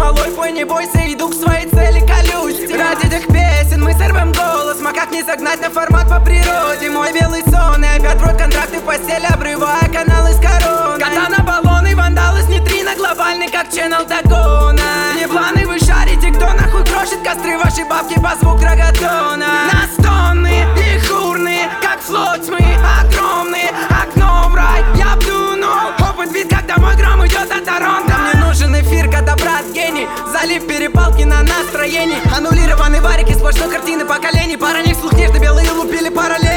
малой, пой, не бойся, иду к своей цели, колюсь. Ради этих песен мы сорвем голос, макак не загнать на формат по природе. Мой белый сон, и опять врот контракты в постели, обрывая каналы с короной. Катана, баллоны, вандалы с нейтрино, глобальный как ченнел Дагона. Не планы вы шарите, кто нахуй крошит костры, ваши бабки по звук рогатона. Настонные и хурные, как флот тьмы, огромные, окно в рай, я плюнул. Опыт вид, когда мой гром идет от Торонто. Мне нужен эфир, когда брат гений, залив перепалки на настроении. Аннулированный варик из сплошной картины поколений. Пара них вслух нежно белые лупили параллель.